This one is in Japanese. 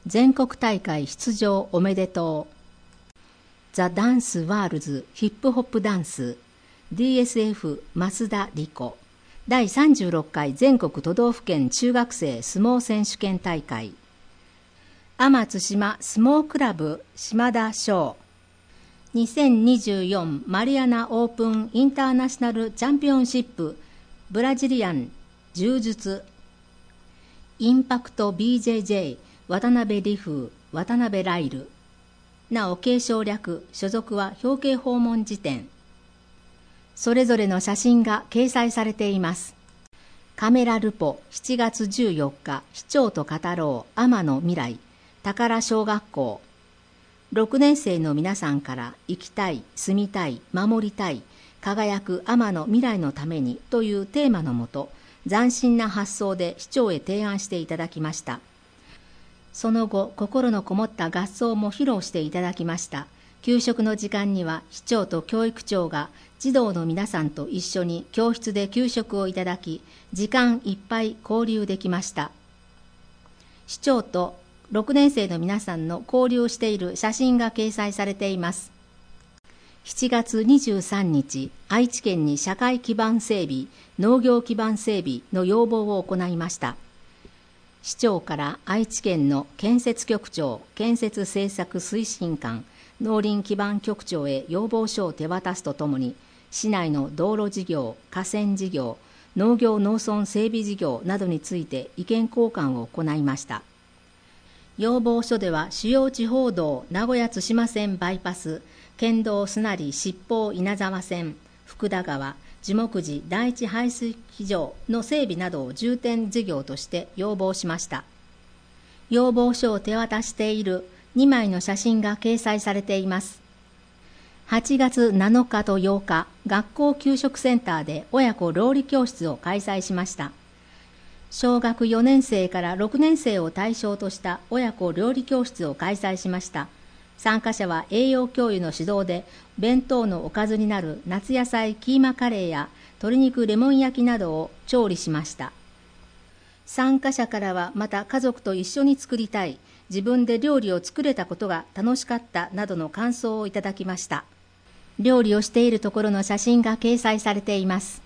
全国大会出場おめでとう。ザ・ダンス・ワールズヒップホップダンス DSF 増田理子第36回全国都道府県中学生相撲選手権大会天津島相撲クラブ島田賞2024マリアナオープンインターナショナルチャンピオンシップブラジリアン柔術インパクト BJJ 渡辺理風渡辺ライルなお継承略所属は表敬訪問辞典それぞれの写真が掲載されています。カメラルポ7月14日市長と語ろう天野未来宝小学校6年生の皆さんから生きたい、住みたい、守りたい、輝く天野未来のためにというテーマのもと、斬新な発想で市長へ提案していただきました。その後、心のこもった合奏も披露していただきました。給食の時間には市長と教育長が児童の皆さんと一緒に教室で給食をいただき、時間いっぱい交流できました。市長と6年生の皆さんの交流している写真が掲載されています。7月23日、愛知県に社会基盤整備、農業基盤整備の要望を行いました。市長から愛知県の建設局長、建設政策推進官、農林基盤局長へ要望書を手渡すとともに、市内の道路事業、河川事業、農業農村整備事業などについて意見交換を行いました。要望書では主要地方道名古屋津島線バイパス、県道須成七宝稲沢線、福田川、樹木寺第一排水機場の整備などを重点事業として要望しました。要望書を手渡している2枚の写真が掲載されています。8月7日と8日、学校給食センターで親子料理教室を開催しました。小学4年生から6年生を対象とした親子料理教室を開催しました。参加者は栄養教諭の指導で弁当のおかずになる夏野菜キーマカレーや鶏肉レモン焼きなどを調理しました。参加者からはまた家族と一緒に作りたい、自分で料理を作れたことが楽しかったなどの感想をいただきました。料理をしているところの写真が掲載されています。